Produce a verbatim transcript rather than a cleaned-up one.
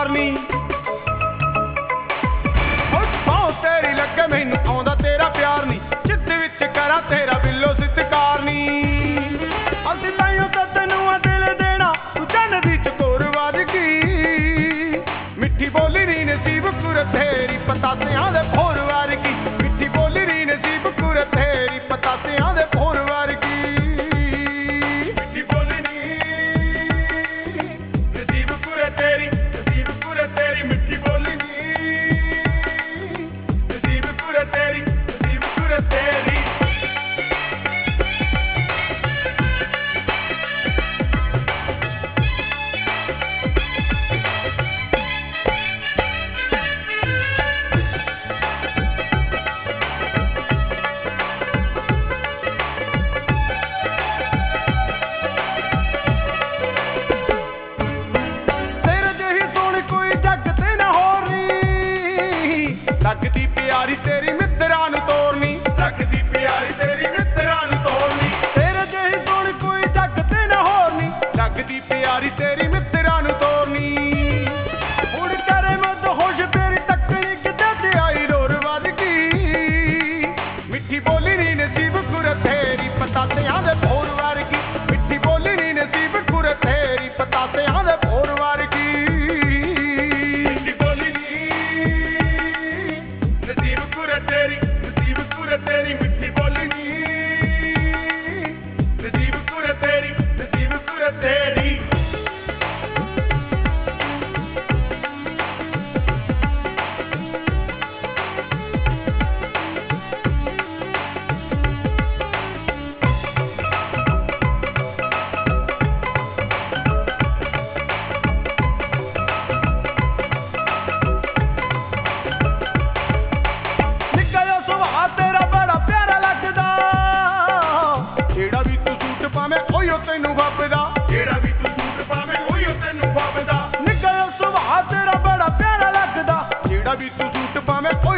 प्यार नी सौ तेरी लगे मैनू आउंदा तेरा प्यार नी चित विच करा तेरा बिल्लो सत्कार नी असीं ताइयों तां तैनूं आ दिल देना तू चन्न दी चकोर वादगी मिठी बोली नी नसीब कुर तेरी पतासियां दे भोर वर्गी मिठी बोली नी नसीब कुर तेरी पतासियां दे भोर वर्गी मिठी बोली नी नसीब कुर तेरी नसीब कुर तेरी मिठी बोली नी नसीब कुर तेरी नसीब कुर तेरी लगदी प्यारी तेरी मित्तरां नूं तोड़नी लगदी प्यारी तेरी मित्तरां नूं तोड़नी तेरे जेही सोहणी कोई जग ते ना होरनी लगदी प्यारी तेरी मित्तरां नूं तोड़नी हुण करे मत होश तेरी तकनी किते ते आई रोर वर्गी मिठी बोली नी नसीब कुर तेरी पतासियां दे भोर वर्गी मिठी बोली नी नसीब कुर तेरी पतासियां दे भोर वर्गी तेरी नसीब कुर तेरी मिठी बोली नी नसीब कुर तेरी नसीब कुर तेरी ਤੈਨੂੰ ਵਪਦਾ ਜਿਹੜਾ ਵੀ ਤੂੰ ਸੂਟ ਪਾਵੇਂ ਉਹੀ ਤੈਨੂੰ ਵਪਦਾ ਨਿੱਘਾ ਸੁਭਾਅ ਤੇਰਾ ਬੜਾ ਪਿਆਰਾ ਲੱਗਦਾ ਜਿਹੜਾ ਵੀ ਤੂੰ ਸੂਟ ਪਾਵੇਂ